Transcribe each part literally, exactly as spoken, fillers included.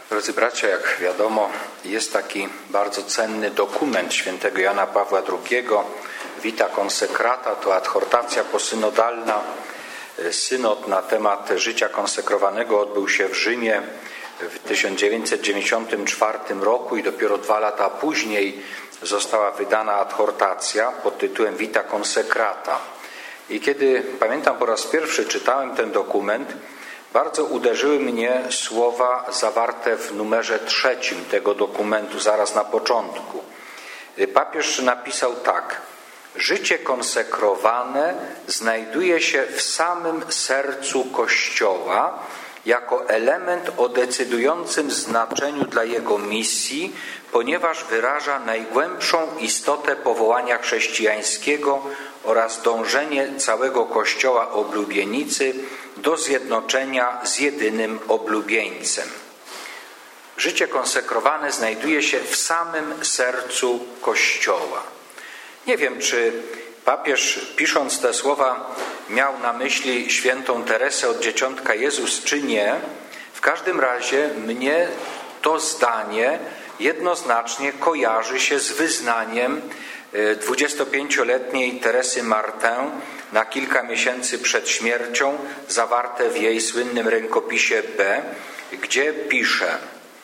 Drodzy bracia, jak wiadomo, jest taki bardzo cenny dokument świętego Jana Pawła drugiego, Vita Consecrata, to adhortacja posynodalna. Synod na temat życia konsekrowanego odbył się w Rzymie w tysiąc dziewięćset dziewięćdziesiątym czwartym roku i dopiero dwa lata później została wydana adhortacja pod tytułem Vita Consecrata. I kiedy, pamiętam, po raz pierwszy czytałem ten dokument, bardzo uderzyły mnie słowa zawarte w numerze trzecim tego dokumentu, zaraz na początku. Papież napisał tak: życie konsekrowane znajduje się w samym sercu Kościoła jako element o decydującym znaczeniu dla jego misji, ponieważ wyraża najgłębszą istotę powołania chrześcijańskiego oraz dążenie całego Kościoła oblubienicy do zjednoczenia z jedynym oblubieńcem. Życie konsekrowane znajduje się w samym sercu Kościoła. Nie wiem, czy papież, pisząc te słowa, miał na myśli świętą Teresę od Dzieciątka Jezus, czy nie. W każdym razie mnie to zdanie jednoznacznie kojarzy się z wyznaniem dwudziestopięcioletniej Teresy Martin na kilka miesięcy przed śmiercią, zawarte w jej słynnym rękopisie B, gdzie pisze: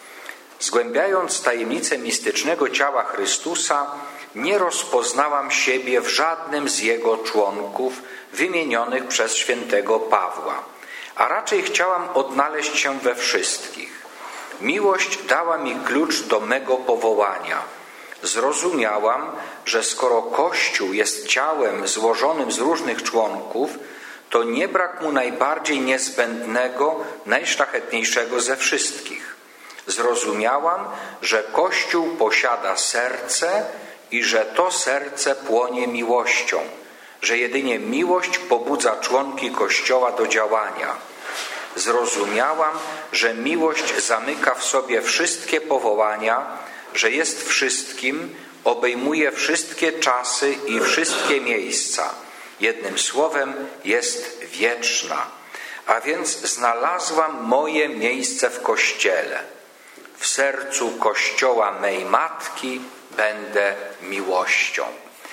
zgłębiając tajemnicę mistycznego ciała Chrystusa, nie rozpoznałam siebie w żadnym z jego członków wymienionych przez świętego Pawła, a raczej chciałam odnaleźć się we wszystkich. Miłość dała mi klucz do mego powołania. Zrozumiałam, że skoro Kościół jest ciałem złożonym z różnych członków, to nie brak mu najbardziej niezbędnego, najszlachetniejszego ze wszystkich. Zrozumiałam, że Kościół posiada serce i że to serce płonie miłością, że jedynie miłość pobudza członki Kościoła do działania. Zrozumiałam, że miłość zamyka w sobie wszystkie powołania, że jest wszystkim, obejmuje wszystkie czasy i wszystkie miejsca. Jednym słowem, jest wieczna. A więc znalazłam moje miejsce w Kościele. W sercu Kościoła mej Matki będę miłością.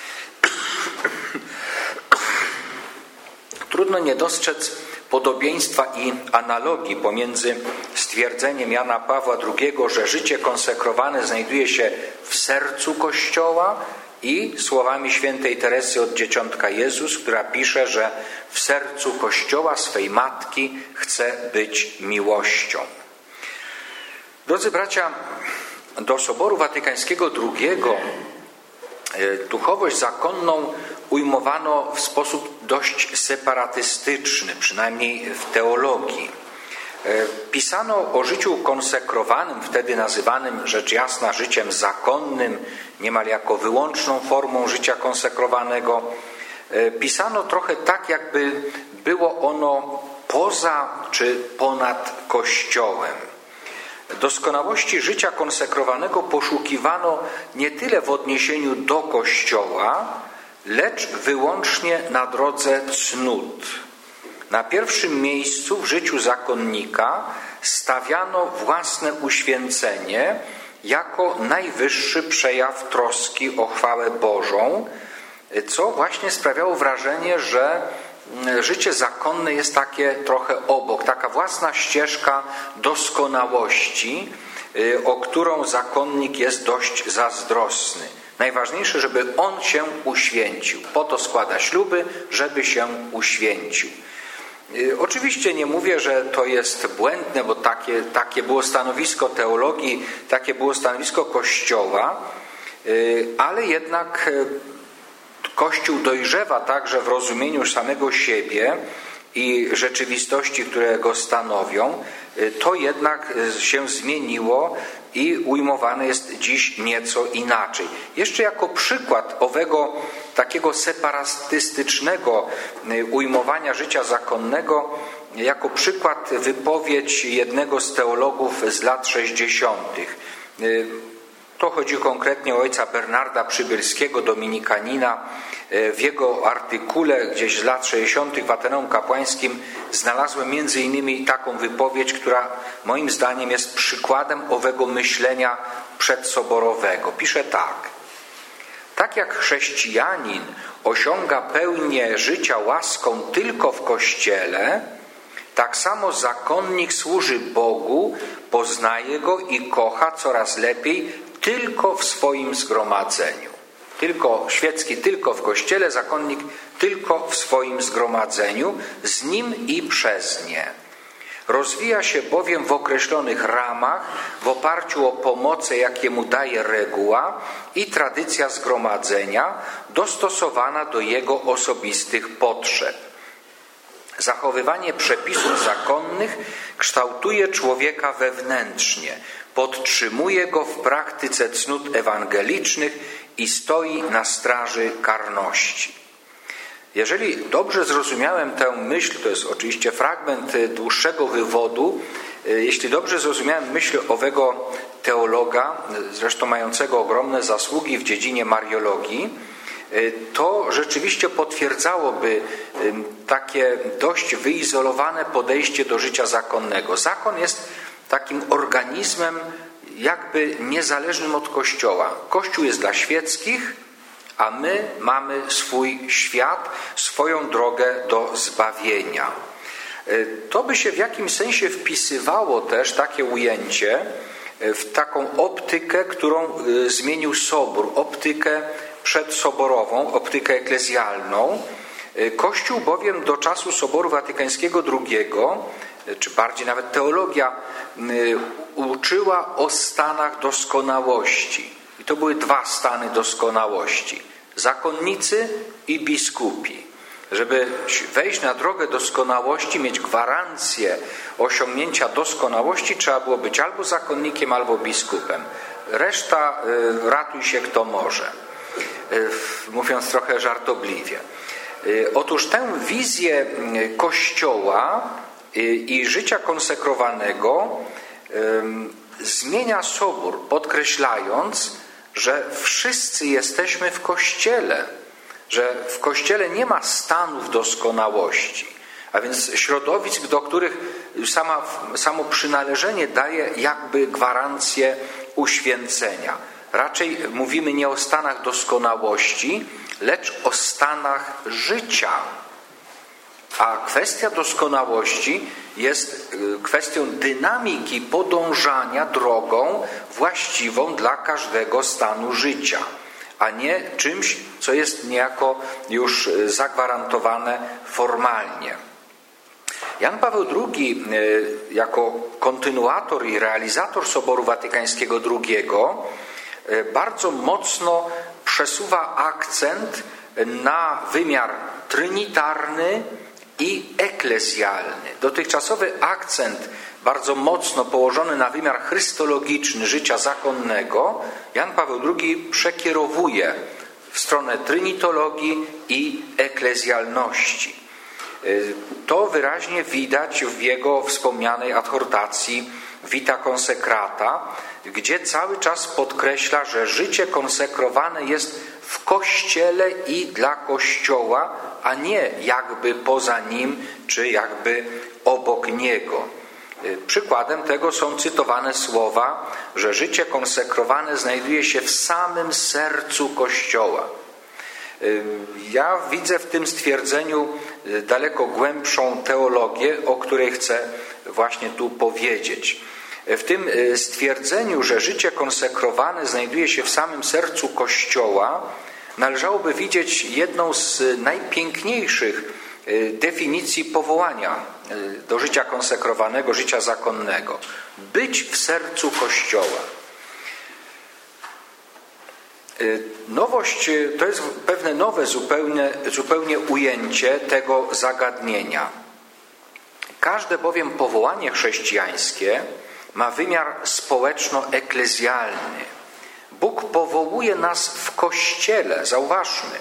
Trudno nie dostrzec podobieństwa i analogii pomiędzy stwierdzeniem Jana Pawła drugiego, że życie konsekrowane znajduje się w sercu Kościoła, i słowami świętej Teresy od Dzieciątka Jezus, która pisze, że w sercu Kościoła swej Matki chce być miłością. Drodzy bracia, do Soboru Watykańskiego drugiego duchowość zakonną ujmowano w sposób dość separatystyczny, przynajmniej w teologii. Pisano o życiu konsekrowanym, wtedy nazywanym rzecz jasna życiem zakonnym, niemal jako wyłączną formą życia konsekrowanego. Pisano trochę tak, jakby było ono poza czy ponad Kościołem. Doskonałości życia konsekrowanego poszukiwano nie tyle w odniesieniu do Kościoła, lecz wyłącznie na drodze cnót. Na pierwszym miejscu w życiu zakonnika stawiano własne uświęcenie jako najwyższy przejaw troski o chwałę Bożą, co właśnie sprawiało wrażenie, że życie zakonne jest takie trochę obok, taka własna ścieżka doskonałości, o którą zakonnik jest dość zazdrosny. Najważniejsze, żeby on się uświęcił. Po to składa śluby, żeby się uświęcił. Oczywiście nie mówię, że to jest błędne, bo takie, takie było stanowisko teologii, takie było stanowisko Kościoła, ale jednak Kościół dojrzewa także w rozumieniu samego siebie i rzeczywistości, które go stanowią. To jednak się zmieniło i ujmowane jest dziś nieco inaczej. Jeszcze jako przykład owego takiego separatystycznego ujmowania życia zakonnego, jako przykład wypowiedź jednego z teologów z lat sześćdziesiątych. To chodzi konkretnie o ojca Bernarda Przybylskiego, dominikanina. W jego artykule gdzieś z lat sześćdziesiątych w Ateneum Kapłańskim znalazłem między innymi taką wypowiedź, która moim zdaniem jest przykładem owego myślenia przedsoborowego. Pisze tak. Tak jak chrześcijanin osiąga pełnię życia łaską tylko w Kościele, tak samo zakonnik służy Bogu, poznaje Go i kocha coraz lepiej tylko w swoim zgromadzeniu. Tylko świecki tylko w Kościele, zakonnik tylko w swoim zgromadzeniu, z nim i przez nie. Rozwija się bowiem w określonych ramach, w oparciu o pomoce, jakie mu daje reguła i tradycja zgromadzenia, dostosowana do jego osobistych potrzeb. Zachowywanie przepisów zakonnych kształtuje człowieka wewnętrznie, podtrzymuje go w praktyce cnót ewangelicznych i stoi na straży karności. Jeżeli dobrze zrozumiałem tę myśl, to jest oczywiście fragment dłuższego wywodu, jeśli dobrze zrozumiałem myśl owego teologa, zresztą mającego ogromne zasługi w dziedzinie mariologii, to rzeczywiście potwierdzałoby takie dość wyizolowane podejście do życia zakonnego. Zakon jest takim organizmem jakby niezależnym od Kościoła. Kościół jest dla świeckich, a my mamy swój świat, swoją drogę do zbawienia. To by się w jakimś sensie wpisywało też, takie ujęcie, w taką optykę, którą zmienił Sobór, optykę przedsoborową, optykę eklezjalną. Kościół bowiem do czasu Soboru Watykańskiego drugiego, czy bardziej nawet teologia, uczyła o stanach doskonałości. I to były dwa stany doskonałości. Zakonnicy i biskupi. Żeby wejść na drogę doskonałości, mieć gwarancję osiągnięcia doskonałości, trzeba było być albo zakonnikiem, albo biskupem. Reszta ratuj się kto może. Mówiąc trochę żartobliwie. Otóż tę wizję Kościoła i życia konsekrowanego zmienia Sobór, podkreślając, że wszyscy jesteśmy w Kościele, że w Kościele nie ma stanów doskonałości, a więc środowisk, do których sama, samo przynależenie daje jakby gwarancję uświęcenia. Raczej mówimy nie o stanach doskonałości, lecz o stanach życia. A kwestia doskonałości jest kwestią dynamiki podążania drogą właściwą dla każdego stanu życia, a nie czymś, co jest niejako już zagwarantowane formalnie. Jan Paweł drugi jako kontynuator i realizator Soboru Watykańskiego drugiego bardzo mocno przesuwa akcent na wymiar trinitarny i eklezjalny. Dotychczasowy akcent bardzo mocno położony na wymiar chrystologiczny życia zakonnego Jan Paweł drugi przekierowuje w stronę trynitologii i eklezjalności. To wyraźnie widać w jego wspomnianej adhortacji Vita Consecrata, gdzie cały czas podkreśla, że życie konsekrowane jest w Kościele i dla Kościoła, a nie jakby poza nim, czy jakby obok niego. Przykładem tego są cytowane słowa, że życie konsekrowane znajduje się w samym sercu Kościoła. Ja widzę w tym stwierdzeniu daleko głębszą teologię, o której chcę właśnie tu powiedzieć. W tym stwierdzeniu, że życie konsekrowane znajduje się w samym sercu Kościoła, należałoby widzieć jedną z najpiękniejszych definicji powołania do życia konsekrowanego, życia zakonnego. Być w sercu Kościoła. Nowość to jest pewne nowe zupełnie, zupełnie ujęcie tego zagadnienia. Każde bowiem powołanie chrześcijańskie ma wymiar społeczno-eklezjalny. Bóg powołuje nas w Kościele, zauważmy.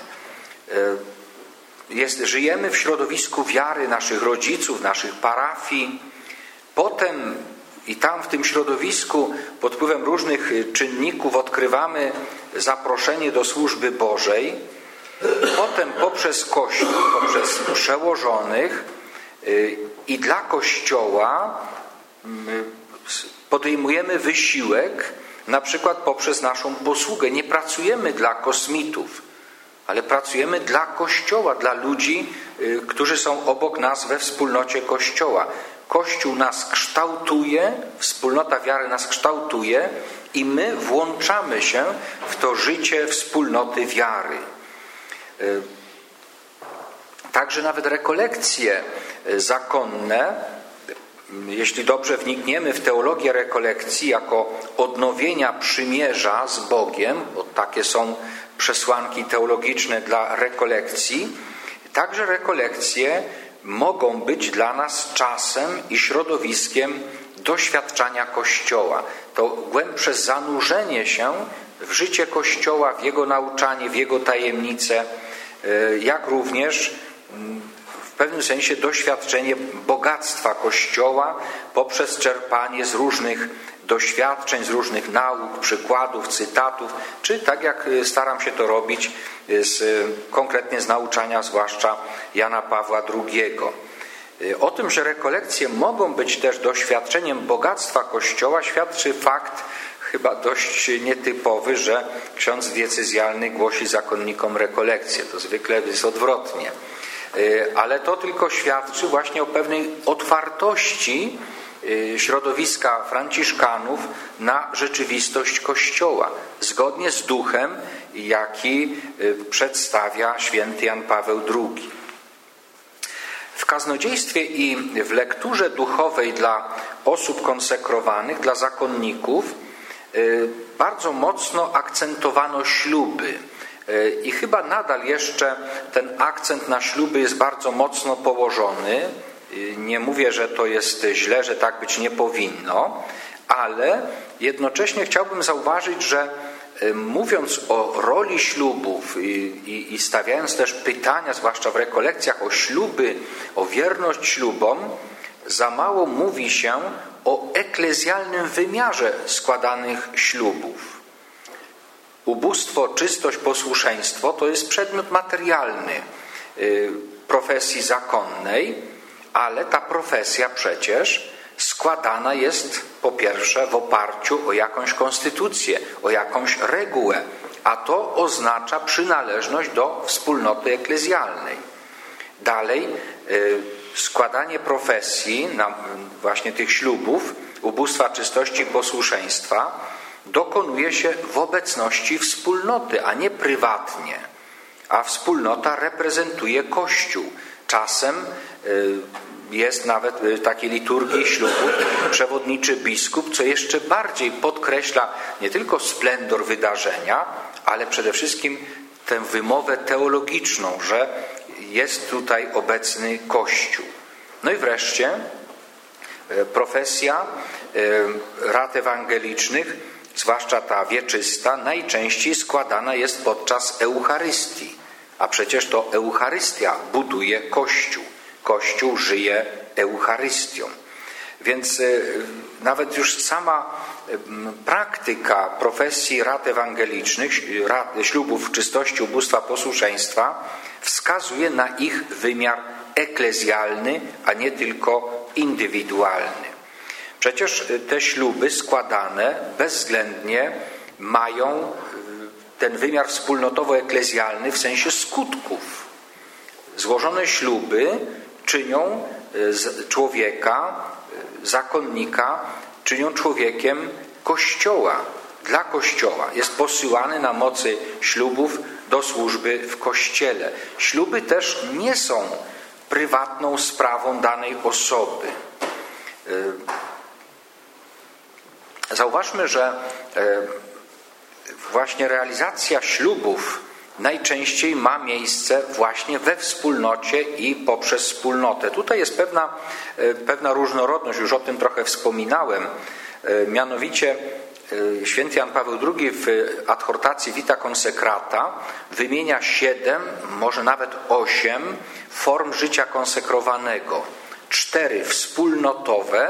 Jest, żyjemy w środowisku wiary naszych rodziców, naszych parafii. Potem I tam w tym środowisku pod wpływem różnych czynników odkrywamy zaproszenie do służby Bożej. Potem poprzez Kościół, poprzez przełożonych i dla Kościoła podejmujemy wysiłek, na przykład poprzez naszą posługę. Nie pracujemy dla kosmitów, ale pracujemy dla Kościoła, dla ludzi, którzy są obok nas we wspólnocie Kościoła. Kościół nas kształtuje, wspólnota wiary nas kształtuje i my włączamy się w to życie wspólnoty wiary. Także nawet rekolekcje zakonne, jeśli dobrze wnikniemy w teologię rekolekcji jako odnowienia przymierza z Bogiem, bo takie są przesłanki teologiczne dla rekolekcji, także rekolekcje mogą być dla nas czasem i środowiskiem doświadczania Kościoła. To głębsze zanurzenie się w życie Kościoła, w jego nauczanie, w jego tajemnice, jak również w pewnym sensie doświadczenie bogactwa Kościoła poprzez czerpanie z różnych doświadczeń, z różnych nauk, przykładów, cytatów, czy tak jak staram się to robić z, konkretnie z nauczania zwłaszcza Jana Pawła drugiego. O tym, że rekolekcje mogą być też doświadczeniem bogactwa Kościoła, świadczy fakt chyba dość nietypowy, że ksiądz diecezjalny głosi zakonnikom rekolekcje. To zwykle jest odwrotnie. Ale to tylko świadczy właśnie o pewnej otwartości środowiska franciszkanów na rzeczywistość Kościoła, zgodnie z duchem, jaki przedstawia święty Jan Paweł drugi. W kaznodziejstwie i w lekturze duchowej dla osób konsekrowanych, dla zakonników, bardzo mocno akcentowano śluby. I chyba nadal jeszcze ten akcent na śluby jest bardzo mocno położony. Nie mówię, że to jest źle, że tak być nie powinno, ale jednocześnie chciałbym zauważyć, że mówiąc o roli ślubów i, i, i stawiając też pytania, zwłaszcza w rekolekcjach, o śluby, o wierność ślubom, za mało mówi się o eklezjalnym wymiarze składanych ślubów. Ubóstwo, czystość, posłuszeństwo to jest przedmiot materialny profesji zakonnej, ale ta profesja przecież składana jest po pierwsze w oparciu o jakąś konstytucję, o jakąś regułę, a to oznacza przynależność do wspólnoty eklezjalnej. Dalej składanie profesji, właśnie tych ślubów, ubóstwa, czystości i posłuszeństwa dokonuje się w obecności wspólnoty, a nie prywatnie. A wspólnota reprezentuje Kościół. Czasem jest nawet w takiej liturgii ślubów przewodniczy biskup, co jeszcze bardziej podkreśla nie tylko splendor wydarzenia, ale przede wszystkim tę wymowę teologiczną, że jest tutaj obecny Kościół. No i wreszcie profesja rad ewangelicznych, zwłaszcza ta wieczysta, najczęściej składana jest podczas Eucharystii. A przecież to Eucharystia buduje Kościół. Kościół żyje Eucharystią. Więc nawet już sama praktyka profesji rad ewangelicznych, rad, ślubów czystości, ubóstwa, posłuszeństwa wskazuje na ich wymiar eklezjalny, a nie tylko indywidualny. Przecież te śluby składane bezwzględnie mają ten wymiar wspólnotowo-eklezjalny w sensie skutków. Złożone śluby czynią człowieka, zakonnika, czynią człowiekiem Kościoła, dla Kościoła. Jest posyłany na mocy ślubów do służby w Kościele. Śluby też nie są prywatną sprawą danej osoby. Zauważmy, że właśnie realizacja ślubów najczęściej ma miejsce właśnie we wspólnocie i poprzez wspólnotę. Tutaj jest pewna, pewna różnorodność, już o tym trochę wspominałem. Mianowicie święty Jan Paweł drugi w adhortacji Vita Consecrata wymienia siedem, może nawet osiem form życia konsekrowanego. Cztery wspólnotowe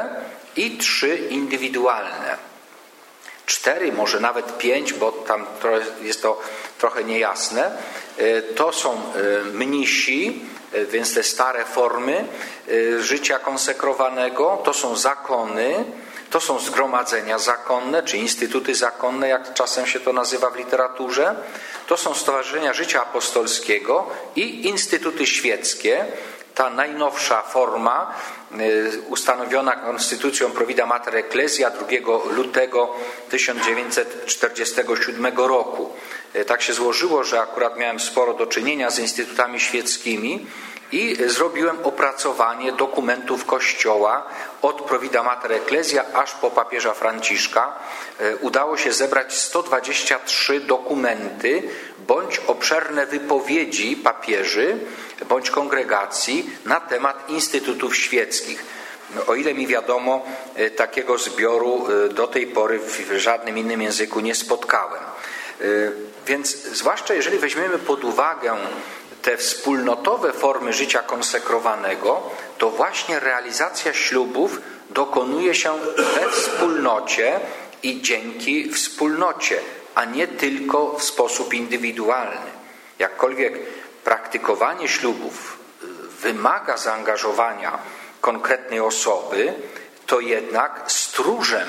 i trzy indywidualne. Cztery, może nawet pięć, bo tam jest to trochę niejasne. To są mnisi, więc te stare formy życia konsekrowanego, to są zakony, to są zgromadzenia zakonne, czy instytuty zakonne, jak czasem się to nazywa w literaturze, to są stowarzyszenia życia apostolskiego i instytuty świeckie. Ta najnowsza forma, ustanowiona konstytucją Provida Mater Ecclesia drugiego lutego tysiąc dziewięćset czterdziestego siódmego roku. Tak się złożyło, że akurat miałem sporo do czynienia z instytutami świeckimi i zrobiłem opracowanie dokumentów Kościoła od Provida Mater Ecclesia aż po papieża Franciszka. Udało się zebrać sto dwadzieścia trzy dokumenty bądź obszerne wypowiedzi papieży bądź kongregacji na temat instytutów świeckich. O ile mi wiadomo, takiego zbioru do tej pory w żadnym innym języku nie spotkałem. Więc zwłaszcza jeżeli weźmiemy pod uwagę te wspólnotowe formy życia konsekrowanego, to właśnie realizacja ślubów dokonuje się we wspólnocie i dzięki wspólnocie, a nie tylko w sposób indywidualny. Jakkolwiek praktykowanie ślubów wymaga zaangażowania konkretnej osoby, to jednak stróżem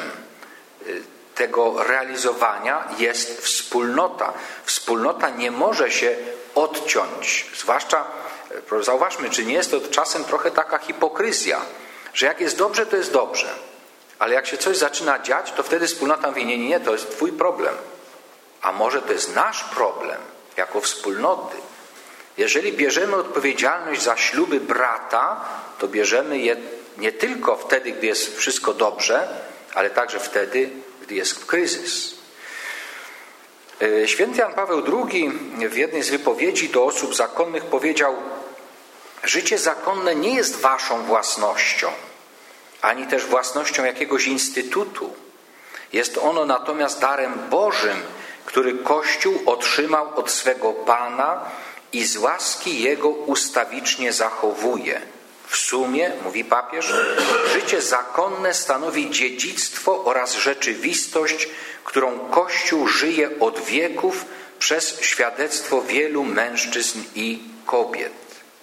tego realizowania jest wspólnota. Wspólnota nie może się odciąć. Zwłaszcza, zauważmy, czy nie jest to czasem trochę taka hipokryzja, że jak jest dobrze, to jest dobrze. Ale jak się coś zaczyna dziać, to wtedy wspólnota mówi, nie, nie, to jest twój problem. A może to jest nasz problem, jako wspólnoty. Jeżeli bierzemy odpowiedzialność za śluby brata, to bierzemy je nie tylko wtedy, gdy jest wszystko dobrze, ale także wtedy, gdy jest kryzys. Święty Jan Paweł drugi w jednej z wypowiedzi do osób zakonnych powiedział: życie zakonne nie jest waszą własnością, ani też własnością jakiegoś instytutu. Jest ono natomiast darem Bożym, który Kościół otrzymał od swego Pana i z łaski Jego ustawicznie zachowuje. W sumie, mówi papież, życie zakonne stanowi dziedzictwo oraz rzeczywistość, którą Kościół żyje od wieków przez świadectwo wielu mężczyzn i kobiet.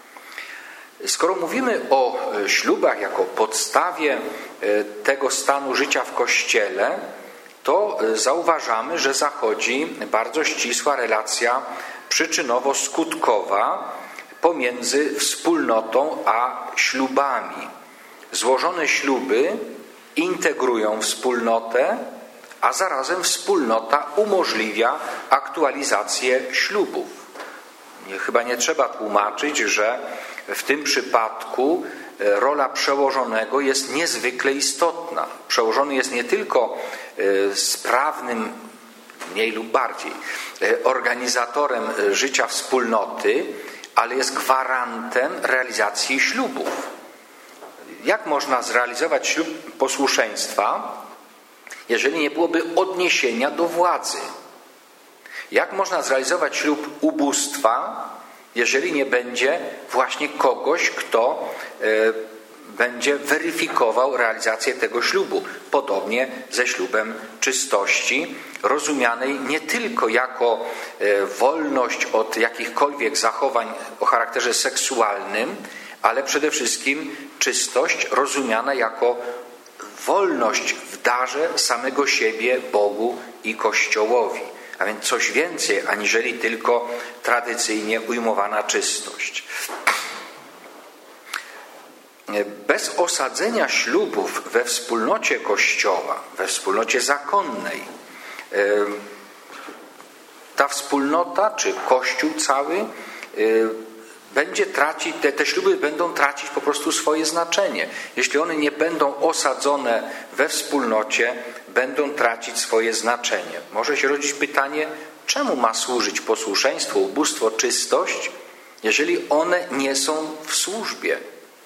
Skoro mówimy o ślubach jako podstawie tego stanu życia w Kościele, to zauważamy, że zachodzi bardzo ścisła relacja przyczynowo-skutkowa pomiędzy wspólnotą a ślubami. Złożone śluby integrują wspólnotę, a zarazem wspólnota umożliwia aktualizację ślubów. Nie, chyba nie trzeba tłumaczyć, że w tym przypadku rola przełożonego jest niezwykle istotna. Przełożony jest nie tylko sprawnym, mniej lub bardziej, organizatorem życia wspólnoty, ale jest gwarantem realizacji ślubów. Jak można zrealizować ślub posłuszeństwa, jeżeli nie byłoby odniesienia do władzy? Jak można zrealizować ślub ubóstwa, jeżeli nie będzie właśnie kogoś, kto będzie weryfikował realizację tego ślubu? Podobnie ze ślubem czystości, rozumianej nie tylko jako wolność od jakichkolwiek zachowań o charakterze seksualnym, ale przede wszystkim czystość rozumiana jako wolność w darze samego siebie Bogu i Kościołowi. A więc coś więcej aniżeli tylko tradycyjnie ujmowana czystość. Bez osadzenia ślubów we wspólnocie Kościoła, we wspólnocie zakonnej, ta wspólnota, czy Kościół cały, będzie tracić, te, te śluby będą tracić po prostu swoje znaczenie. Jeśli one nie będą osadzone we wspólnocie, będą tracić swoje znaczenie. Może się rodzić pytanie, czemu ma służyć posłuszeństwo, ubóstwo, czystość, jeżeli one nie są w służbie?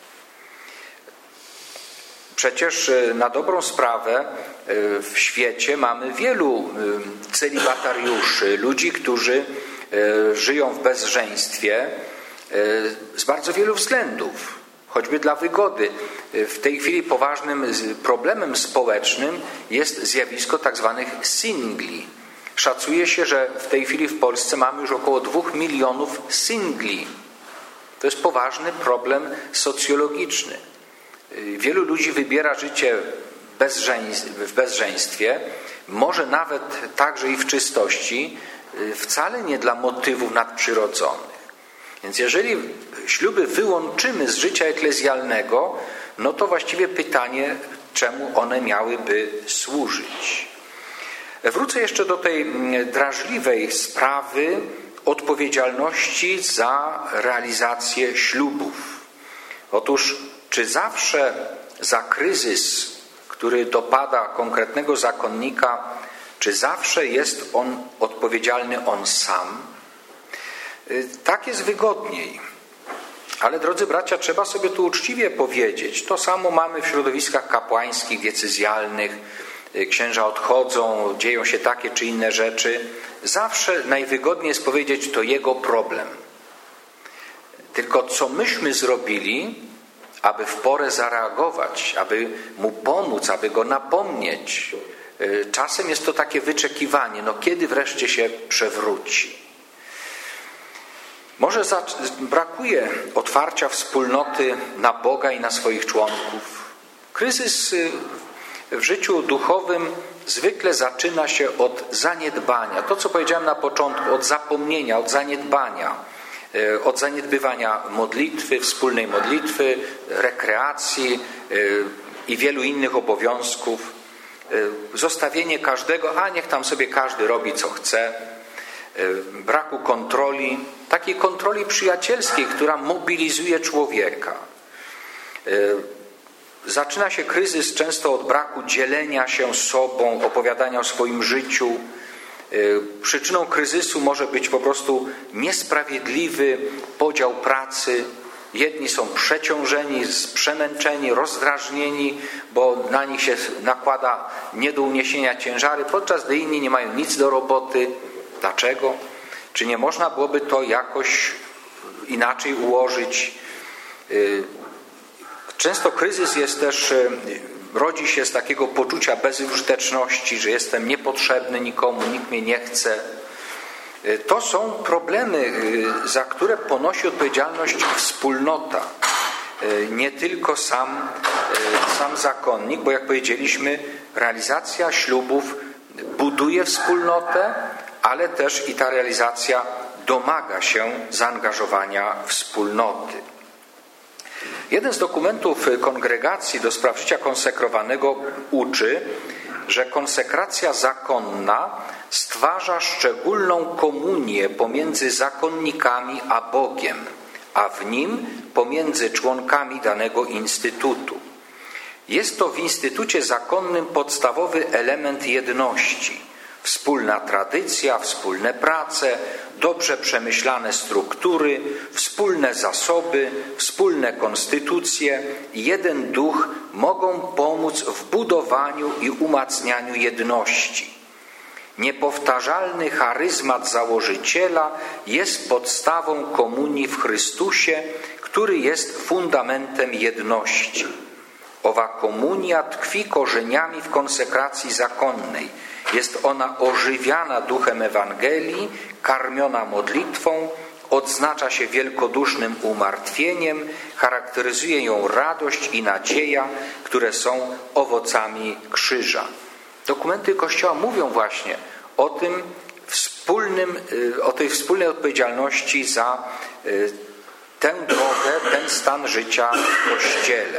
Przecież na dobrą sprawę w świecie mamy wielu celibatariuszy, ludzi, którzy żyją w bezżeństwie z bardzo wielu względów. choćby dla wygody. W tej chwili poważnym problemem społecznym jest zjawisko tak zwanych singli. Szacuje się, że w tej chwili w Polsce mamy już około dwóch milionów singli. To jest poważny problem socjologiczny. Wielu ludzi wybiera życie w bezżeństwie, może nawet także i w czystości, wcale nie dla motywów nadprzyrodzonych. Więc jeżeli śluby wyłączymy z życia eklezjalnego, no to właściwie pytanie, czemu one miałyby służyć. Wrócę jeszcze do tej drażliwej sprawy odpowiedzialności za realizację ślubów. Otóż, czy zawsze za kryzys, który dopada konkretnego zakonnika, czy zawsze jest on odpowiedzialny on sam? Tak jest wygodniej. Ale drodzy bracia, trzeba sobie tu uczciwie powiedzieć. To samo mamy w środowiskach kapłańskich, diecezjalnych. Księża odchodzą, dzieją się takie czy inne rzeczy. Zawsze najwygodniej jest powiedzieć, to jego problem. Tylko co myśmy zrobili, aby w porę zareagować, aby mu pomóc, aby go napomnieć. Czasem jest to takie wyczekiwanie, no kiedy wreszcie się przewróci. Może brakuje otwarcia wspólnoty na Boga i na swoich członków. Kryzys w życiu duchowym zwykle zaczyna się od zaniedbania. To, co powiedziałem na początku, od zapomnienia, od zaniedbania. Od zaniedbywania modlitwy, wspólnej modlitwy, rekreacji i wielu innych obowiązków. Zostawienie każdego, a niech tam sobie każdy robi co chce. Braku kontroli, takiej kontroli przyjacielskiej, która mobilizuje człowieka. Zaczyna się kryzys często od braku dzielenia się sobą, opowiadania o swoim życiu. Przyczyną kryzysu może być po prostu niesprawiedliwy podział pracy. Jedni są przeciążeni, przemęczeni, rozdrażnieni, bo na nich się nakłada nie do uniesienia ciężary, podczas gdy inni nie mają nic do roboty. Dlaczego? Czy nie można byłoby to jakoś inaczej ułożyć? Często kryzys jest też, rodzi się z takiego poczucia bezużyteczności, że jestem niepotrzebny nikomu, nikt mnie nie chce. To są problemy, za które ponosi odpowiedzialność wspólnota. Nie tylko sam, sam zakonnik, bo jak powiedzieliśmy, realizacja ślubów buduje wspólnotę, ale też i ta realizacja domaga się zaangażowania wspólnoty. Jeden z dokumentów Kongregacji do Spraw Życia Konsekrowanego uczy, że konsekracja zakonna stwarza szczególną komunię pomiędzy zakonnikami a Bogiem, a w nim pomiędzy członkami danego instytutu. Jest to w instytucie zakonnym podstawowy element jedności. Wspólna tradycja, wspólne prace, dobrze przemyślane struktury, wspólne zasoby, wspólne konstytucje i jeden duch mogą pomóc w budowaniu i umacnianiu jedności. Niepowtarzalny charyzmat założyciela jest podstawą komunii w Chrystusie, który jest fundamentem jedności. Owa komunia tkwi korzeniami w konsekracji zakonnej. Jest ona ożywiana duchem Ewangelii, karmiona modlitwą, odznacza się wielkodusznym umartwieniem, charakteryzuje ją radość i nadzieja, które są owocami krzyża. Dokumenty Kościoła mówią właśnie o tym wspólnym, o tej wspólnej odpowiedzialności za tę drogę, ten stan życia w Kościele.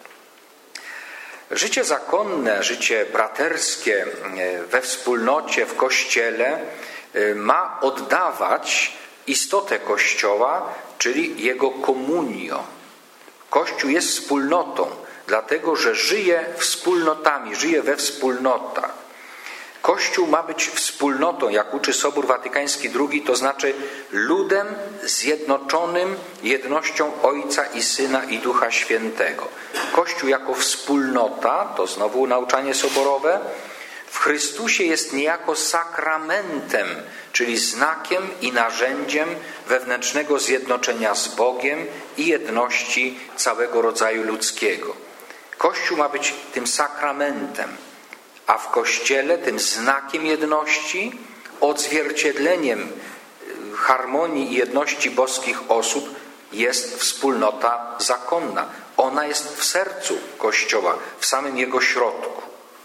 Życie zakonne, życie braterskie we wspólnocie, w Kościele ma oddawać istotę Kościoła, czyli jego komunio. Kościół jest wspólnotą, dlatego że żyje wspólnotami, żyje we wspólnotach. Kościół ma być wspólnotą, jak uczy Sobór Watykański drugi, to znaczy ludem zjednoczonym jednością Ojca i Syna i Ducha Świętego. Kościół jako wspólnota, to znowu nauczanie soborowe, w Chrystusie jest niejako sakramentem, czyli znakiem i narzędziem wewnętrznego zjednoczenia z Bogiem i jedności całego rodzaju ludzkiego. Kościół ma być tym sakramentem, a w Kościele tym znakiem jedności, odzwierciedleniem harmonii i jedności boskich osób jest wspólnota zakonna. Ona jest w sercu Kościoła, w samym jego środku.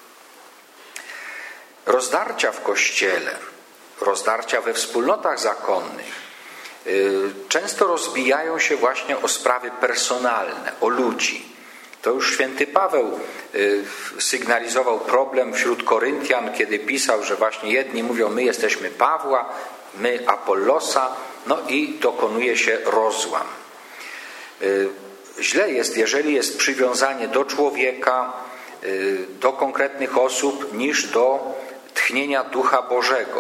Rozdarcia w Kościele, rozdarcia we wspólnotach zakonnych często rozbijają się właśnie o sprawy personalne, o ludzi. To już święty Paweł sygnalizował problem wśród Koryntian, kiedy pisał, że właśnie jedni mówią, my jesteśmy Pawła, my Apollosa, no i dokonuje się rozłam. Źle jest, jeżeli jest przywiązanie do człowieka, do konkretnych osób, niż do tchnienia Ducha Bożego.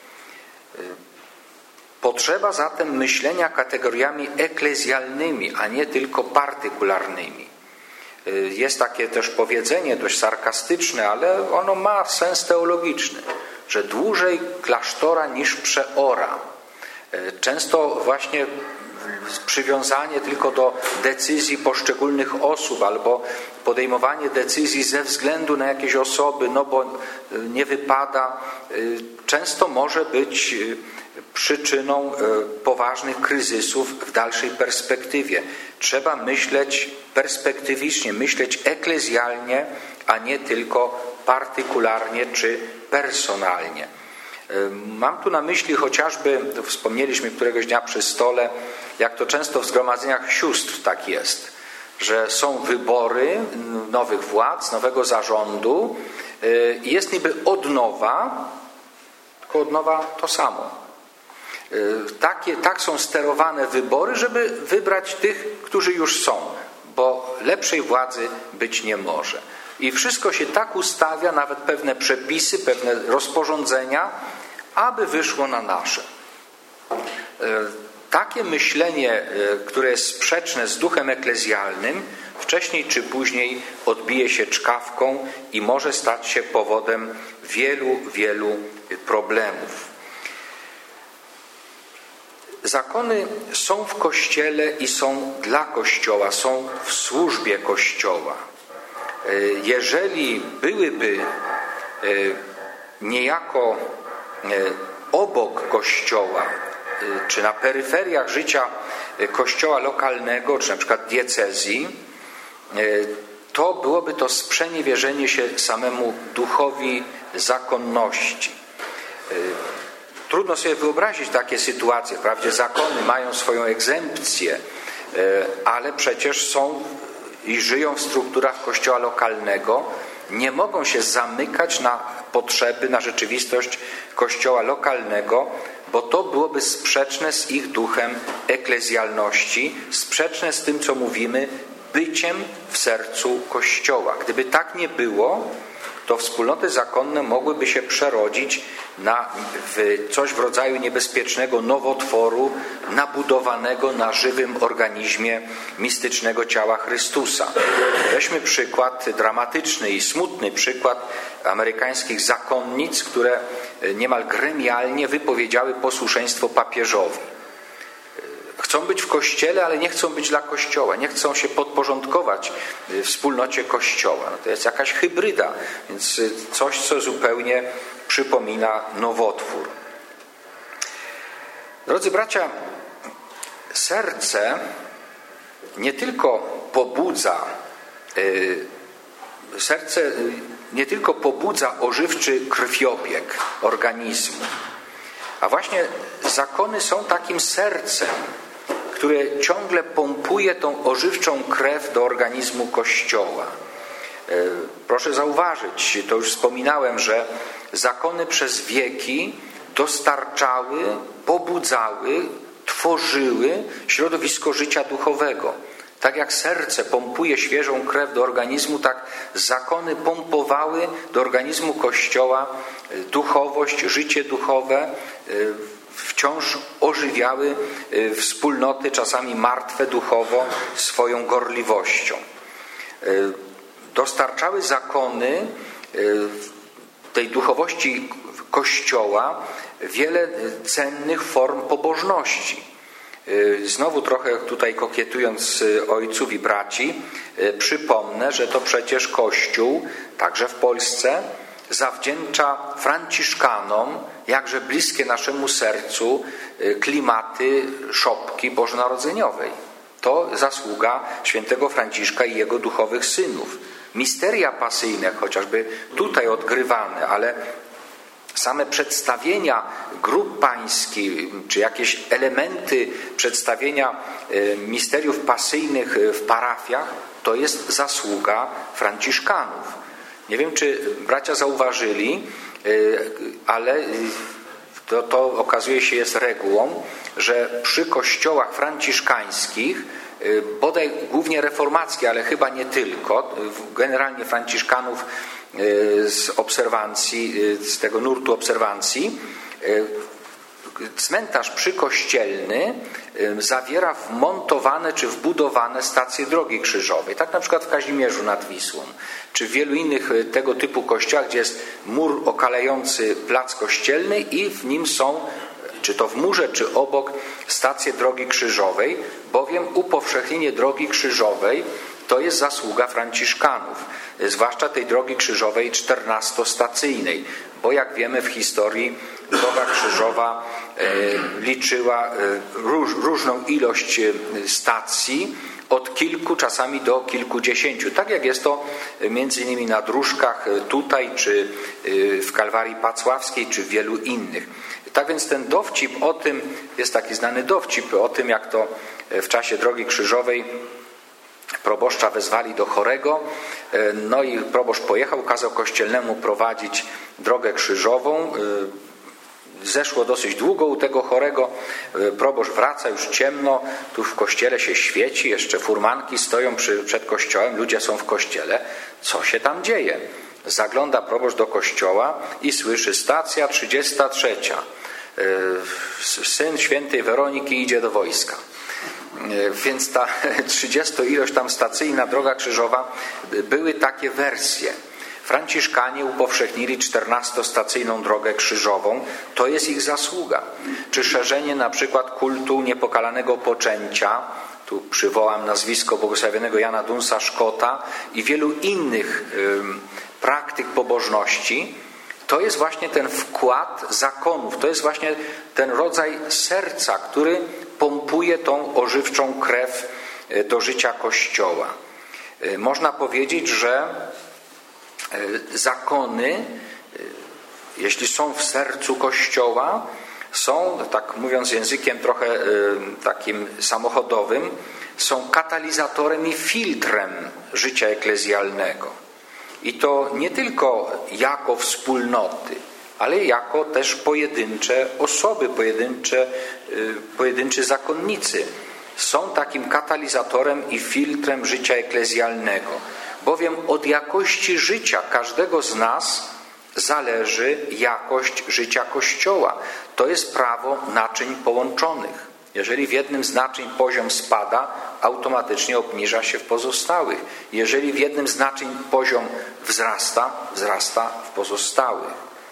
Potrzeba zatem myślenia kategoriami eklezjalnymi, a nie tylko partykularnymi. Jest takie też powiedzenie dość sarkastyczne, ale ono ma sens teologiczny, że dłużej klasztora niż przeora. Często właśnie przywiązanie tylko do decyzji poszczególnych osób albo podejmowanie decyzji ze względu na jakieś osoby, no bo nie wypada, często może być przyczyną poważnych kryzysów w dalszej perspektywie. Trzeba myśleć perspektywicznie, myśleć eklezjalnie, a nie tylko partykularnie czy personalnie. Mam tu na myśli chociażby, wspomnieliśmy któregoś dnia przy stole, jak to często w zgromadzeniach sióstr tak jest, że są wybory nowych władz, nowego zarządu i jest niby odnowa, tylko odnowa to samo. Takie, tak są sterowane wybory, żeby wybrać tych, którzy już są, bo lepszej władzy być nie może. I wszystko się tak ustawia, nawet pewne przepisy, pewne rozporządzenia, aby wyszło na nasze. Takie myślenie, które jest sprzeczne z duchem eklezjalnym, wcześniej czy później odbije się czkawką i może stać się powodem wielu, wielu problemów. Zakony są w Kościele i są dla Kościoła, są w służbie Kościoła. Jeżeli byłyby niejako obok Kościoła, czy na peryferiach życia Kościoła lokalnego, czy na przykład diecezji, to byłoby to sprzeniewierzenie się samemu duchowi zakonności. Trudno sobie wyobrazić takie sytuacje. Wprawdzie zakony mają swoją egzempcję, ale przecież są i żyją w strukturach Kościoła lokalnego, nie mogą się zamykać na potrzeby, na rzeczywistość Kościoła lokalnego, bo to byłoby sprzeczne z ich duchem eklezjalności, sprzeczne z tym, co mówimy, byciem w sercu Kościoła. Gdyby tak nie było, to wspólnoty zakonne mogłyby się przerodzić na w coś w rodzaju niebezpiecznego nowotworu nabudowanego na żywym organizmie mistycznego ciała Chrystusa. Weźmy przykład dramatyczny i smutny przykład amerykańskich zakonnic, które niemal gremialnie wypowiedziały posłuszeństwo papieżowi. Chcą być w Kościele, ale nie chcą być dla Kościoła, nie chcą się podporządkować wspólnocie Kościoła. No to jest jakaś hybryda, więc coś, co zupełnie przypomina nowotwór. Drodzy bracia, serce nie tylko pobudza, serce nie tylko pobudza ożywczy krwiobieg organizmu, a właśnie zakony są takim sercem, które ciągle pompuje tą ożywczą krew do organizmu Kościoła. Proszę zauważyć, to już wspominałem, że zakony przez wieki dostarczały, pobudzały, tworzyły środowisko życia duchowego. Tak jak serce pompuje świeżą krew do organizmu, tak zakony pompowały do organizmu Kościoła duchowość, życie duchowe, wciąż ożywiały wspólnoty, czasami martwe duchowo, swoją gorliwością. Dostarczały zakony tej duchowości Kościoła wiele cennych form pobożności. Znowu trochę tutaj kokietując ojców i braci, przypomnę, że to przecież Kościół, także w Polsce, zawdzięcza Franciszkanom, jakże bliskie naszemu sercu, klimaty szopki bożonarodzeniowej. To zasługa świętego Franciszka i jego duchowych synów. Misteria pasyjne, chociażby tutaj odgrywane, ale same przedstawienia grup pańskich, czy jakieś elementy przedstawienia misteriów pasyjnych w parafiach, to jest zasługa Franciszkanów. Nie wiem, czy bracia zauważyli, ale to, to okazuje się jest regułą, że przy kościołach franciszkańskich, bodaj głównie reformackich, ale chyba nie tylko, generalnie Franciszkanów z obserwacji, z tego nurtu obserwacji, cmentarz przykościelny zawiera wmontowane czy wbudowane stacje drogi krzyżowej. Tak na przykład w Kazimierzu nad Wisłą, czy w wielu innych tego typu kościołach, gdzie jest mur okalający plac kościelny i w nim są, czy to w murze, czy obok, stacje drogi krzyżowej, bowiem upowszechnienie drogi krzyżowej to jest zasługa Franciszkanów, zwłaszcza tej drogi krzyżowej czternastostacyjnej, bo jak wiemy w historii droga krzyżowa liczyła róż, różną ilość stacji, od kilku czasami do kilkudziesięciu. Tak jak jest to między innymi na Dróżkach tutaj, czy w Kalwarii Pacławskiej, czy w wielu innych. Tak więc ten dowcip o tym, jest taki znany dowcip o tym, jak to w czasie drogi krzyżowej proboszcza wezwali do chorego, no i proboszcz pojechał, kazał kościelnemu prowadzić drogę krzyżową. Zeszło dosyć długo u tego chorego, proboszcz wraca, już ciemno, tu w kościele się świeci, jeszcze furmanki stoją przy, przed kościołem, ludzie są w kościele. Co się tam dzieje? Zagląda proboszcz do kościoła i słyszy: stacja trzydziesta trzecia. Syn świętej Weroniki idzie do wojska. Więc ta trzydziesto ilość tam stacyjna droga krzyżowa, były takie wersje. Franciszkanie upowszechnili czternastostacyjną drogę krzyżową, to jest ich zasługa. Czy szerzenie na przykład kultu niepokalanego poczęcia, tu przywołam nazwisko błogosławionego Jana Dunsa Szkota i wielu innych ym, praktyk pobożności, to jest właśnie ten wkład zakonów, to jest właśnie ten rodzaj serca, który pompuje tą ożywczą krew do życia Kościoła. Można powiedzieć, że zakony, jeśli są w sercu Kościoła, są, tak mówiąc językiem trochę takim samochodowym, są katalizatorem i filtrem życia eklezjalnego. I to nie tylko jako wspólnoty, ale jako też pojedyncze osoby, pojedyncze, pojedynczy zakonnicy. Są takim katalizatorem i filtrem życia eklezjalnego. Bowiem od jakości życia każdego z nas zależy jakość życia Kościoła. To jest prawo naczyń połączonych. Jeżeli w jednym z naczyń poziom spada, automatycznie obniża się w pozostałych. Jeżeli w jednym z naczyń poziom wzrasta, wzrasta w pozostałych.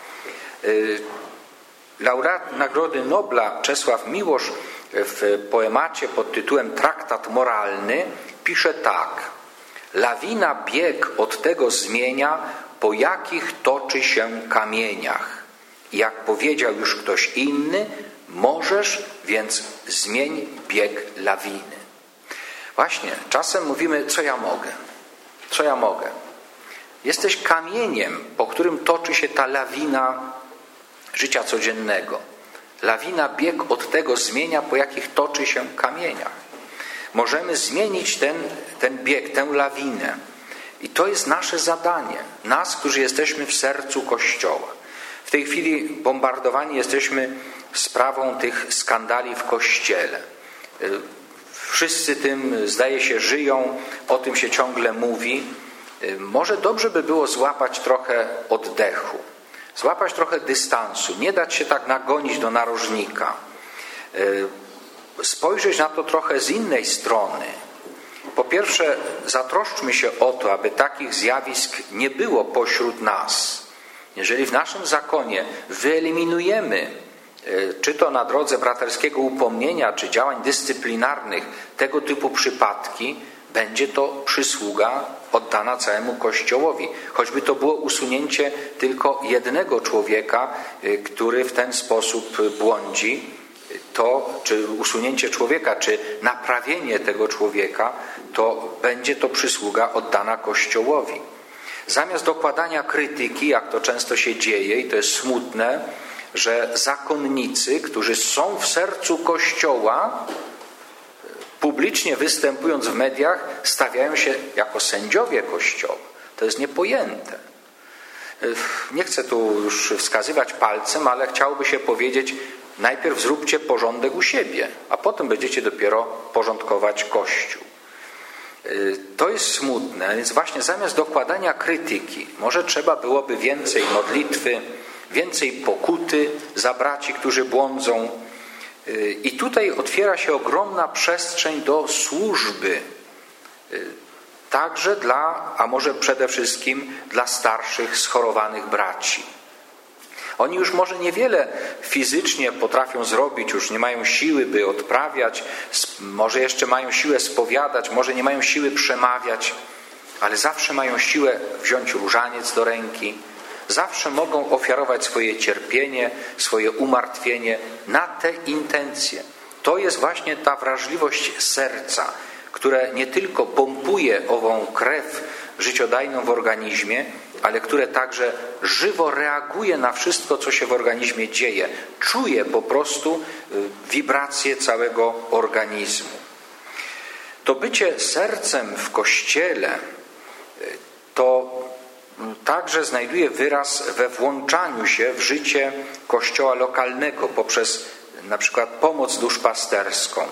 Laureat Nagrody Nobla Czesław Miłosz w poemacie pod tytułem Traktat moralny pisze tak: lawina bieg od tego zmienia, po jakich toczy się kamieniach. Jak powiedział już ktoś inny, możesz, więc zmień bieg lawiny. Właśnie, czasem mówimy, co ja mogę? Co ja mogę? Jesteś kamieniem, po którym toczy się ta lawina życia codziennego. Lawina bieg od tego zmienia, po jakich toczy się kamieniach. Możemy zmienić ten, ten bieg, tę lawinę. I to jest nasze zadanie. Nas, którzy jesteśmy w sercu Kościoła. W tej chwili bombardowani jesteśmy sprawą tych skandali w Kościele. Wszyscy tym, zdaje się, żyją, o tym się ciągle mówi. Może dobrze by było złapać trochę oddechu, złapać trochę dystansu, nie dać się tak nagonić do narożnika. Spojrzeć na to trochę z innej strony. Po pierwsze, zatroszczmy się o to, aby takich zjawisk nie było pośród nas. Jeżeli w naszym zakonie wyeliminujemy, czy to na drodze braterskiego upomnienia, czy działań dyscyplinarnych, tego typu przypadki, będzie to przysługa oddana całemu Kościołowi. Choćby to było usunięcie tylko jednego człowieka, który w ten sposób błądzi, to, czy usunięcie człowieka, czy naprawienie tego człowieka, to będzie to przysługa oddana Kościołowi. Zamiast dokładania krytyki, jak to często się dzieje, i to jest smutne, że zakonnicy, którzy są w sercu Kościoła, publicznie występując w mediach, stawiają się jako sędziowie Kościoła. To jest niepojęte. Nie chcę tu już wskazywać palcem, ale chciałoby się powiedzieć, najpierw zróbcie porządek u siebie, a potem będziecie dopiero porządkować Kościół. To jest smutne, więc właśnie zamiast dokładania krytyki, może trzeba byłoby więcej modlitwy, więcej pokuty za braci, którzy błądzą. I tutaj otwiera się ogromna przestrzeń do służby, także dla, a może przede wszystkim dla starszych, schorowanych braci. Oni już może niewiele fizycznie potrafią zrobić, już nie mają siły, by odprawiać, może jeszcze mają siłę spowiadać, może nie mają siły przemawiać, ale zawsze mają siłę wziąć różaniec do ręki, zawsze mogą ofiarować swoje cierpienie, swoje umartwienie na te intencje. To jest właśnie ta wrażliwość serca, które nie tylko pompuje ową krew życiodajną w organizmie, ale które także żywo reaguje na wszystko, co się w organizmie dzieje. Czuje po prostu wibracje całego organizmu. To bycie sercem w Kościele to także znajduje wyraz we włączaniu się w życie Kościoła lokalnego poprzez na przykład pomoc duszpasterską,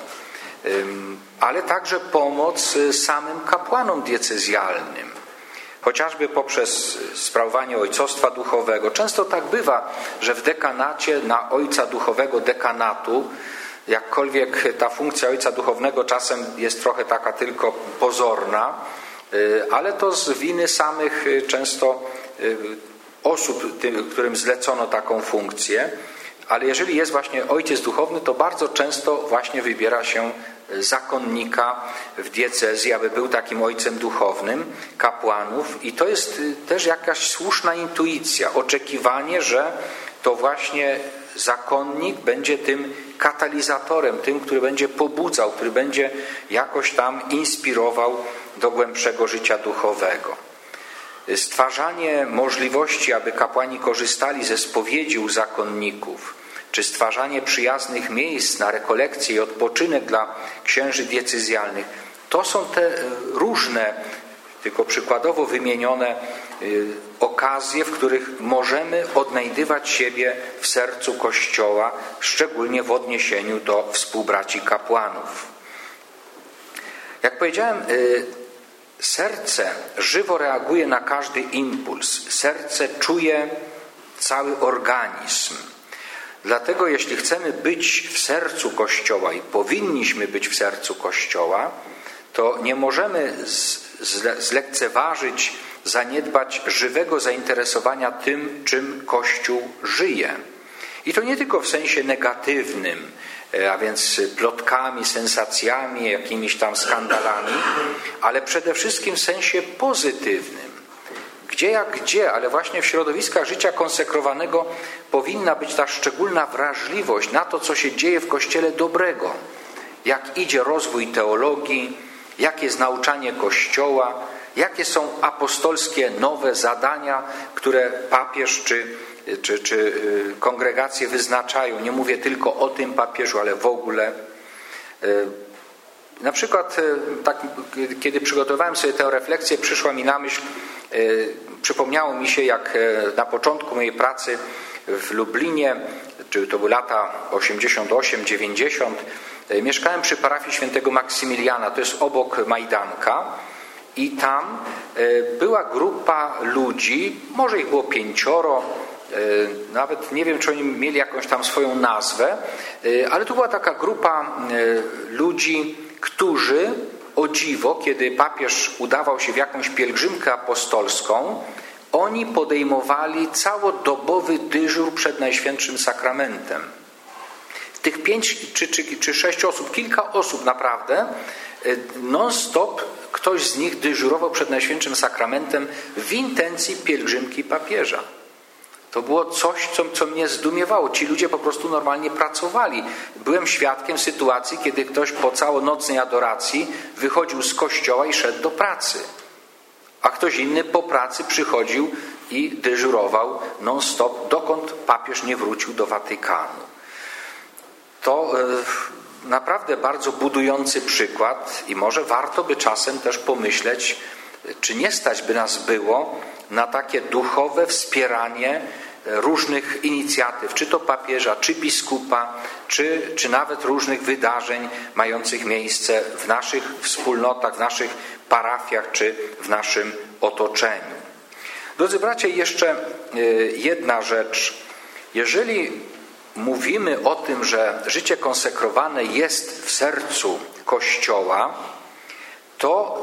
ale także pomoc samym kapłanom diecezjalnym. Chociażby poprzez sprawowanie ojcostwa duchowego. Często tak bywa, że w dekanacie na ojca duchowego dekanatu, jakkolwiek ta funkcja ojca duchownego czasem jest trochę taka tylko pozorna, ale to z winy samych często osób, którym zlecono taką funkcję. Ale jeżeli jest właśnie ojciec duchowny, to bardzo często właśnie wybiera się zakonnika w diecezji, aby był takim ojcem duchownym, kapłanów. I to jest też jakaś słuszna intuicja, oczekiwanie, że to właśnie zakonnik będzie tym katalizatorem, tym, który będzie pobudzał, który będzie jakoś tam inspirował do głębszego życia duchowego. Stwarzanie możliwości, aby kapłani korzystali ze spowiedzi u zakonników, czy stwarzanie przyjaznych miejsc na rekolekcje i odpoczynek dla księży diecezjalnych, to są te różne, tylko przykładowo wymienione okazje, w których możemy odnajdywać siebie w sercu Kościoła, szczególnie w odniesieniu do współbraci kapłanów. Jak powiedziałem, serce żywo reaguje na każdy impuls. Serce czuje cały organizm. Dlatego jeśli chcemy być w sercu Kościoła i powinniśmy być w sercu Kościoła, to nie możemy zlekceważyć, zaniedbać żywego zainteresowania tym, czym Kościół żyje. I to nie tylko w sensie negatywnym, a więc plotkami, sensacjami, jakimiś tam skandalami, ale przede wszystkim w sensie pozytywnym. Gdzie jak gdzie, ale właśnie w środowiskach życia konsekrowanego powinna być ta szczególna wrażliwość na to, co się dzieje w Kościele dobrego. Jak idzie rozwój teologii, jakie jest nauczanie Kościoła, jakie są apostolskie nowe zadania, które papież czy, czy, czy kongregacje wyznaczają. Nie mówię tylko o tym papieżu, ale w ogóle. Na przykład, tak, kiedy przygotowałem sobie tę refleksję, przyszła mi na myśl, przypomniało mi się, jak na początku mojej pracy w Lublinie, czyli to były lata osiemdziesiąt osiem dziewięćdziesiąt, mieszkałem przy parafii świętego Maksymiliana, to jest obok Majdanka, i tam była grupa ludzi, może ich było pięcioro, nawet nie wiem, czy oni mieli jakąś tam swoją nazwę, ale to była taka grupa ludzi, którzy o dziwo, kiedy papież udawał się w jakąś pielgrzymkę apostolską, oni podejmowali całodobowy dyżur przed Najświętszym Sakramentem. Tych pięć czy, czy, czy sześć osób, kilka osób naprawdę, non-stop ktoś z nich dyżurował przed Najświętszym Sakramentem w intencji pielgrzymki papieża. To było coś, co, co mnie zdumiewało. Ci ludzie po prostu normalnie pracowali. Byłem świadkiem sytuacji, kiedy ktoś po całonocnej adoracji wychodził z kościoła i szedł do pracy. A ktoś inny po pracy przychodził i dyżurował non-stop, dokąd papież nie wrócił do Watykanu. To e, naprawdę bardzo budujący przykład i może warto by czasem też pomyśleć, czy nie stać by nas było na takie duchowe wspieranie różnych inicjatyw, czy to papieża, czy biskupa, czy, czy nawet różnych wydarzeń mających miejsce w naszych wspólnotach, w naszych parafiach, czy w naszym otoczeniu. Drodzy bracia, jeszcze jedna rzecz. Jeżeli mówimy o tym, że życie konsekrowane jest w sercu Kościoła, to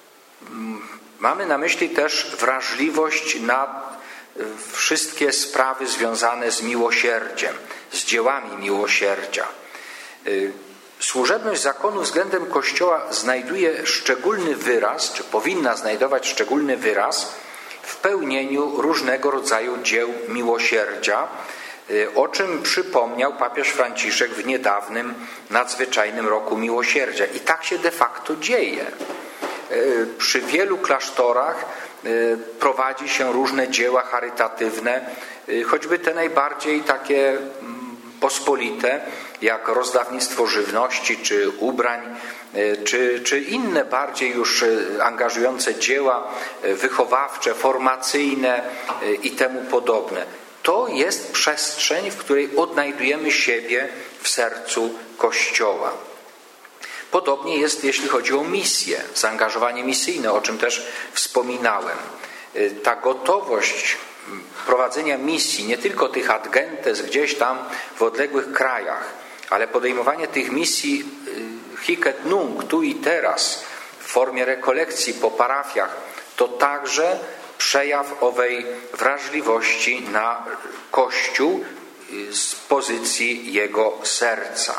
mamy na myśli też wrażliwość na wszystkie sprawy związane z miłosierdziem, z dziełami miłosierdzia. Służebność zakonu względem Kościoła znajduje szczególny wyraz, czy powinna znajdować szczególny wyraz w pełnieniu różnego rodzaju dzieł miłosierdzia, o czym przypomniał papież Franciszek w niedawnym nadzwyczajnym roku miłosierdzia. I tak się de facto dzieje. Przy wielu klasztorach prowadzi się różne dzieła charytatywne, choćby te najbardziej takie pospolite, jak rozdawnictwo żywności czy ubrań, czy, czy inne bardziej już angażujące dzieła wychowawcze, formacyjne i temu podobne. To jest przestrzeń, w której odnajdujemy siebie w sercu Kościoła. Podobnie jest, jeśli chodzi o misję, zaangażowanie misyjne, o czym też wspominałem. Ta gotowość prowadzenia misji, nie tylko tych ad gentes gdzieś tam w odległych krajach, ale podejmowanie tych misji hic et nunc, tu i teraz, w formie rekolekcji po parafiach, to także przejaw owej wrażliwości na Kościół z pozycji jego serca.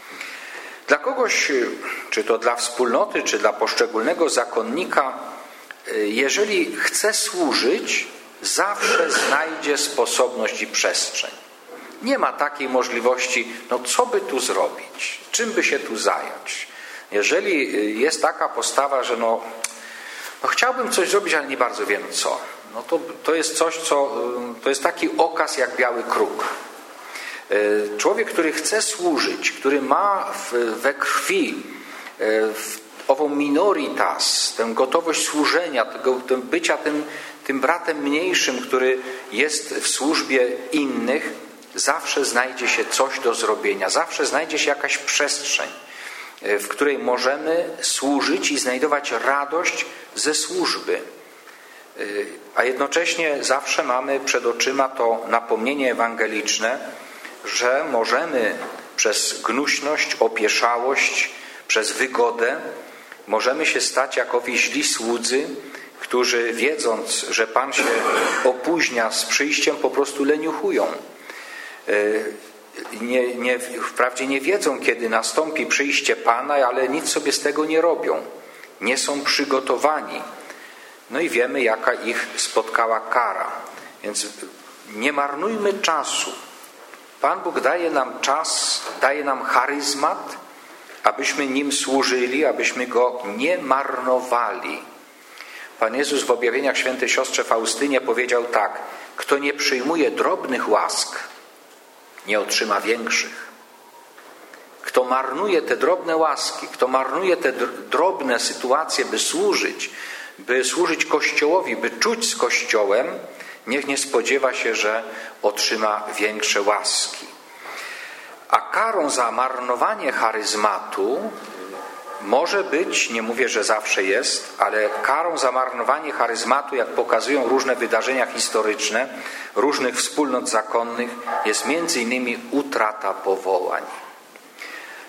Dla kogoś, czy to dla wspólnoty, czy dla poszczególnego zakonnika, jeżeli chce służyć, zawsze znajdzie sposobność i przestrzeń. Nie ma takiej możliwości, no co by tu zrobić, czym by się tu zająć. Jeżeli jest taka postawa, że no, no chciałbym coś zrobić, ale nie bardzo wiem co, no to, to jest coś, co, to jest taki okaz jak biały kruk. Człowiek, który chce służyć, który ma w, we krwi w ową minoritas, tę gotowość służenia, tego, tego bycia tym, tym bratem mniejszym, który jest w służbie innych, zawsze znajdzie się coś do zrobienia, zawsze znajdzie się jakaś przestrzeń, w której możemy służyć i znajdować radość ze służby. A jednocześnie zawsze mamy przed oczyma to napomnienie ewangeliczne, że możemy przez gnuśność, opieszałość, przez wygodę możemy się stać jak owi źli słudzy, którzy wiedząc, że Pan się opóźnia z przyjściem, po prostu leniuchują. Nie, nie, wprawdzie nie wiedzą, kiedy nastąpi przyjście Pana, ale nic sobie z tego nie robią. Nie są przygotowani. No i wiemy, jaka ich spotkała kara. Więc nie marnujmy czasu. Pan Bóg daje nam czas, daje nam charyzmat, abyśmy nim służyli, abyśmy go nie marnowali. Pan Jezus w objawieniach świętej siostrze Faustynie powiedział tak: kto nie przyjmuje drobnych łask, nie otrzyma większych. Kto marnuje te drobne łaski, kto marnuje te drobne sytuacje, by służyć, by służyć Kościołowi, by czuć z Kościołem, niech nie spodziewa się, że otrzyma większe łaski. A karą za marnowanie charyzmatu może być, nie mówię, że zawsze jest, ale karą za marnowanie charyzmatu, jak pokazują różne wydarzenia historyczne różnych wspólnot zakonnych, jest między innymi utrata powołań.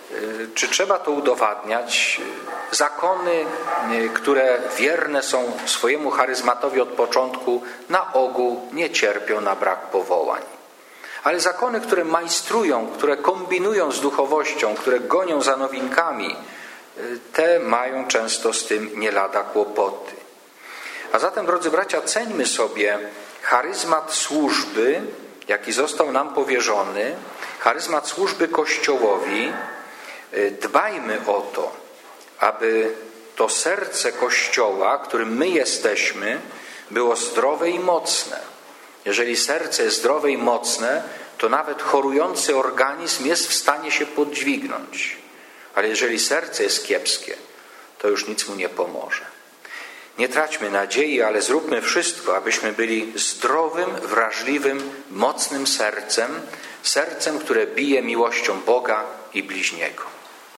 Czy trzeba to udowadniać? Zakony, które wierne są swojemu charyzmatowi od początku, na ogół nie cierpią na brak powołań. Ale zakony, które majstrują, które kombinują z duchowością, które gonią za nowinkami, te mają często z tym nie lada kłopoty. A zatem, drodzy bracia, ceńmy sobie charyzmat służby, jaki został nam powierzony, charyzmat służby Kościołowi. Dbajmy o to, aby to serce Kościoła, którym my jesteśmy, było zdrowe i mocne. Jeżeli serce jest zdrowe i mocne, to nawet chorujący organizm jest w stanie się podźwignąć. Ale jeżeli serce jest kiepskie, to już nic mu nie pomoże. Nie traćmy nadziei, ale zróbmy wszystko, abyśmy byli zdrowym, wrażliwym, mocnym sercem, sercem, które bije miłością Boga i bliźniego.